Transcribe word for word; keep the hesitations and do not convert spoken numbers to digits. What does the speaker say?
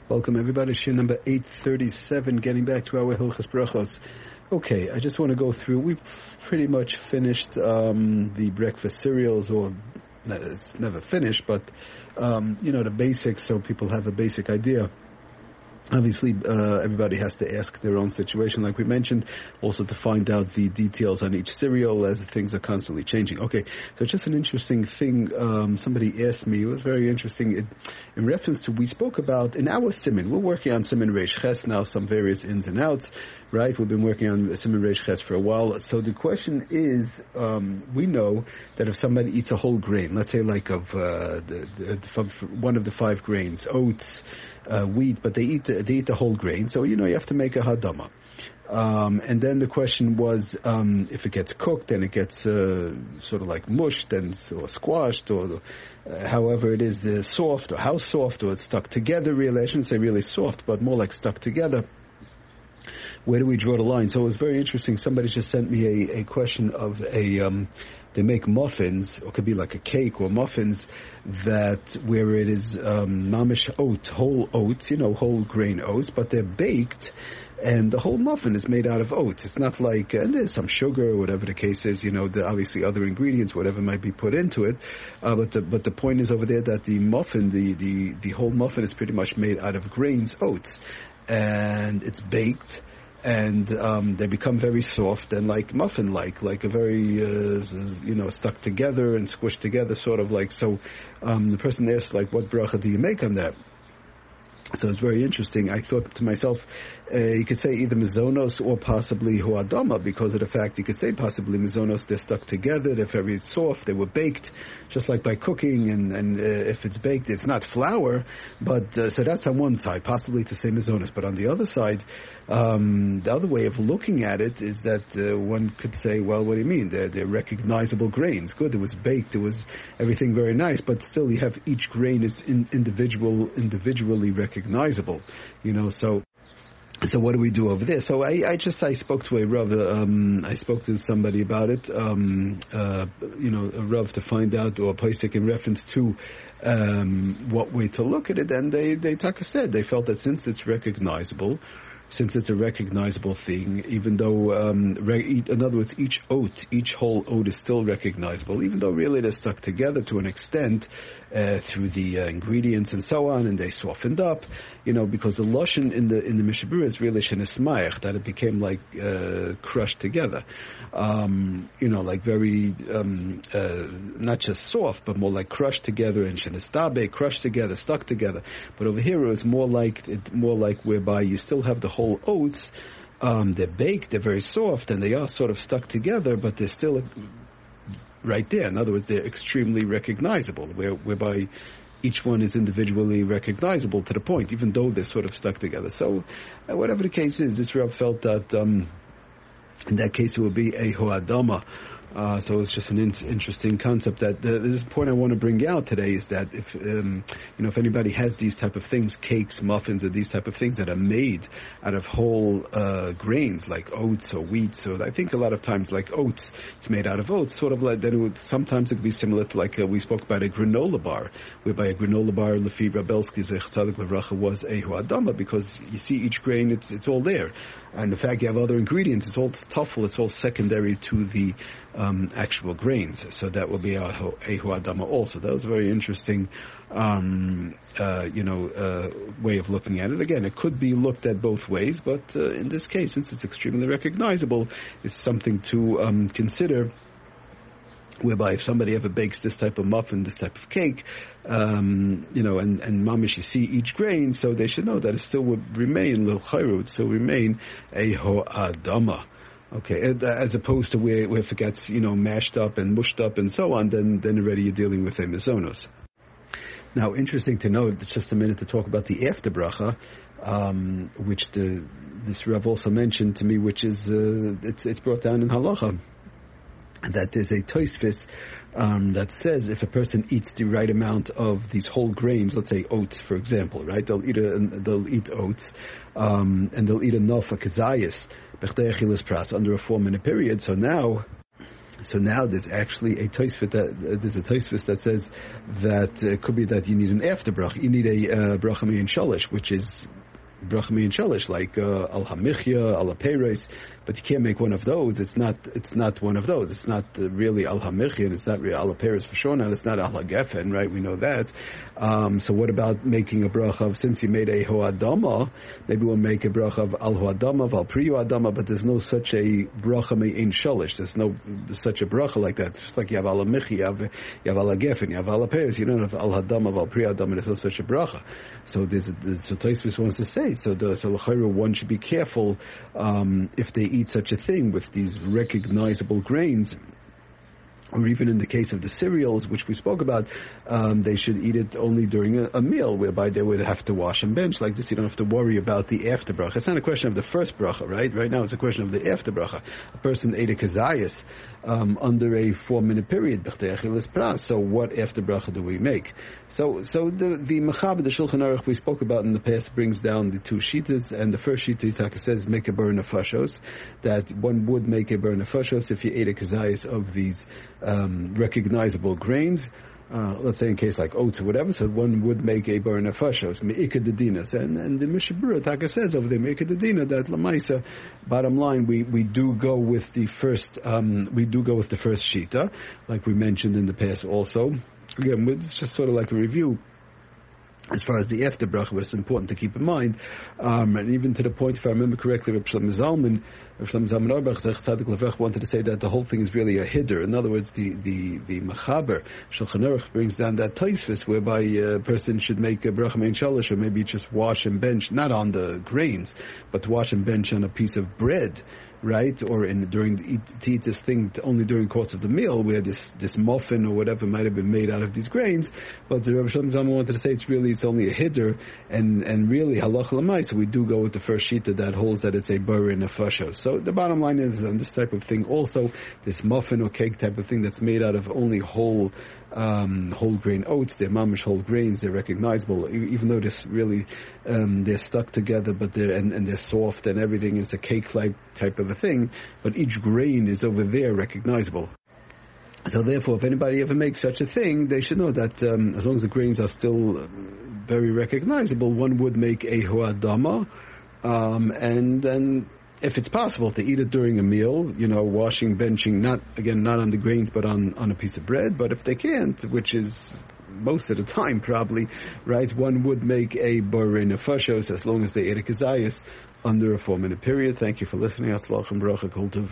Welcome everybody, Shir number eight thirty-seven, getting back to our Hilchas Brachos. Okay, I just want to go through, we've pretty much finished um, the breakfast cereals, or it's never finished, but um, you know, the basics, so people have a basic idea. Obviously, uh, everybody has to ask their own situation, like we mentioned, also to find out the details on each cereal as things are constantly changing. Okay, so just an interesting thing, um, somebody asked me, it was very interesting, it, in reference to, we spoke about, in our Siman, we're working on Siman Reish Ches now, some various ins and outs, right? We've been working on Siman Reish Ches for a while. So the question is, um, we know that if somebody eats a whole grain, let's say like of uh, the, the, the, one of the five grains, oats, Uh, wheat, but they eat the, they eat the whole grain, so you know you have to make a hadama. Um, and then the question was, um, if it gets cooked, then it gets uh, sort of like mushed and or squashed, or uh, however it is, uh, soft, or how soft, or it's stuck together. Really, I shouldn't say really soft, but more like stuck together. Where do we draw the line? So it was very interesting. Somebody just sent me a, a question of a, um, they make muffins, or it could be like a cake or muffins, that where it is um, mamish oat, whole oats, you know, whole grain oats, but they're baked, and the whole muffin is made out of oats. It's not like, and there's some sugar or whatever the case is, you know, the obviously other ingredients, whatever might be put into it. Uh, but the, but the point is over there that the muffin, the, the, the whole muffin is pretty much made out of grains, oats, and it's baked. And um, they become very soft and like muffin-like, like a very, uh, you know, stuck together and squished together, sort of like. So um, the person asked, like, what bracha do you make on that? So it's very interesting. I thought to myself, uh, you could say either mizonos or possibly huadama, because of the fact you could say possibly mizonos, they're stuck together, they're very soft, they were baked, just like by cooking, and, and uh, if it's baked, it's not flour, but uh, so that's on one side, possibly to say mizonos. But on the other side, um, the other way of looking at it is that uh, one could say, well, what do you mean? They're, they're recognizable grains. Good, it was baked, it was everything very nice, but still you have each grain is in, individual, individually recognizable. recognizable, you know, so so what do we do over there? So I, I just, I spoke to a Rav, um, I spoke to somebody about it, um, uh, you know, a Rav to find out, or a Paisik in reference to um, what way to look at it, and they, they Taka said, they felt that since it's recognizable, since it's a recognizable thing, even though, um, re- in other words, each oat, each whole oat is still recognizable, even though really they're stuck together to an extent uh, through the uh, ingredients and so on, and they softened up, you know, because the lashon in the in the Mishnah Berurah is really shenesmayach, that it became like uh, crushed together, um, you know, like very um, uh, not just soft, but more like crushed together, and shenestabe, crushed together, stuck together. But over here it was more like it, more like whereby you still have the whole oats, um, they're baked, they're very soft, and they are sort of stuck together, but they're still right there. In other words, they're extremely recognizable, where, whereby each one is individually recognizable to the point, even though they're sort of stuck together. So, uh, whatever the case is, this Rav felt that um, in that case it would be a ho'adama. Uh, so it's just an in- interesting concept. That the, this point I want to bring out today is that if um, you know if anybody has these type of things, cakes, muffins, or these type of things that are made out of whole uh, grains like oats or wheat. So I think a lot of times like oats, it's made out of oats. Sort of like that. It would sometimes it could be similar to like uh, we spoke about a granola bar, whereby a granola bar, Lefi Rabelsky Zech Tzadik Levracha, was a huadama, because you see each grain, it's it's all there, and the fact you have other ingredients, it's all tuffle, it's all secondary to the Um, actual grains, so that will be a, a huadama also. That was a very interesting, um, uh, you know, uh, way of looking at it. Again, it could be looked at both ways, but uh, in this case, since it's extremely recognizable, it's something to um, consider. Whereby if somebody ever bakes this type of muffin, this type of cake, um, you know, and, and mamish, you see each grain, so they should know that it still would remain, l'chayru, would still remain a ho'adama. Okay, as opposed to where, where if it gets, you know, mashed up and mushed up and so on, then, then already you're dealing with a mizonos. Now, interesting to note, just a minute to talk about the after bracha, um, which the, this Rav also mentioned to me, which is, uh, it's, it's brought down in halacha, that there's a tosfos um, that says if a person eats the right amount of these whole grains, let's say oats, for example, right? They'll eat a, they'll eat oats, um, and they'll eat enough a kazayas, b'chdei achilas pras, under a four-minute period. So now So now there's actually a Tosfos that uh, there's a Tosfos that says that uh, it could be that you need an after bracha. You need a uh, bracha me'in shalish, which is bracha me'in shalish, like uh, al hamichya, al haperes, but you can't make one of those. It's not. It's not one of those. It's not uh, really al hamichya, and it's not really al haperes for sure. Now it's not al hagefen, right? We know that. Um, so what about making a bracha of, since you made a ho'adama, maybe we'll make a bracha of al ho'adama, of al priyu adama, but there's no such a bracha me'in shalish. There's no such a bracha like that. It's just like you have al hamichya, you have, you have al hagefen, you have al haperes. You don't have al hadama, of al priyu adama. There's no such a bracha. So there's, there's so Tosfos wants to say. So the so l'chayra, one should be careful um, if they eat such a thing with these recognizable grains. Or even in the case of the cereals, which we spoke about, um, they should eat it only during a, a meal, whereby they would have to wash and bench like this. You don't have to worry about the after bracha. It's not a question of the first bracha, right? Right now it's a question of the after bracha. A person ate a kazayas um, under a four-minute period. So what after bracha do we make? So, so the the Mechaber, the Shulchan Aruch we spoke about in the past, brings down the two shitas, and the first shita Taka says make a bar nefashos, that one would make a bar nefashos if you ate a kazayas of these Um, recognizable grains, uh, let's say in case like oats or whatever, so one would make a bar nefashos, me'ikad dedinas, and and the Mishabura Taka says over there, me'ikad dedina, that lamaisa, bottom line, we, we do go with the first, um, we do go with the first shita, like we mentioned in the past also. Again, it's just sort of like a review. As far as the after bracha, but it's important to keep in mind, um, and even to the point, if I remember correctly, Reb Shlomo Zalman, Reb Shlomo Zalman Auerbach, Zech Tzadik Levrach, wanted to say that the whole thing is really a hiddur. In other words, the the the Mechaber Shulchan Aruch brings down that Tosfos whereby a person should make a bracha me'in shalish, or maybe just wash and bench, not on the grains, but to wash and bench on a piece of bread, right? Or in during the eat, to eat this thing only during the course of the meal, where this this muffin or whatever might have been made out of these grains. But the Rebbe Shlomo Zalman wanted to say it's really it's only a hiddur, and and really halacha l'mai. So we do go with the first shita that holds that it's a bar nefashos. So the bottom line is on this type of thing also, this muffin or cake type of thing that's made out of only whole um, whole grain oats. They're mamish whole grains. They're recognizable, even though this really um, they're stuck together, but they're and, and they're soft and everything. It's a cake-like type of a thing, but each grain is over there recognizable. So therefore, if anybody ever makes such a thing, they should know that um, as long as the grains are still very recognizable, one would make a ho'adama, um, and then if it's possible to eat it during a meal, you know, washing, benching, not again not on the grains but on, on a piece of bread. But if they can't, which is most of the time probably, right, one would make a borei nefashos as long as they ate a kazayas under a four minute period. Thank you for listening. Atzlach and bracha kol tov.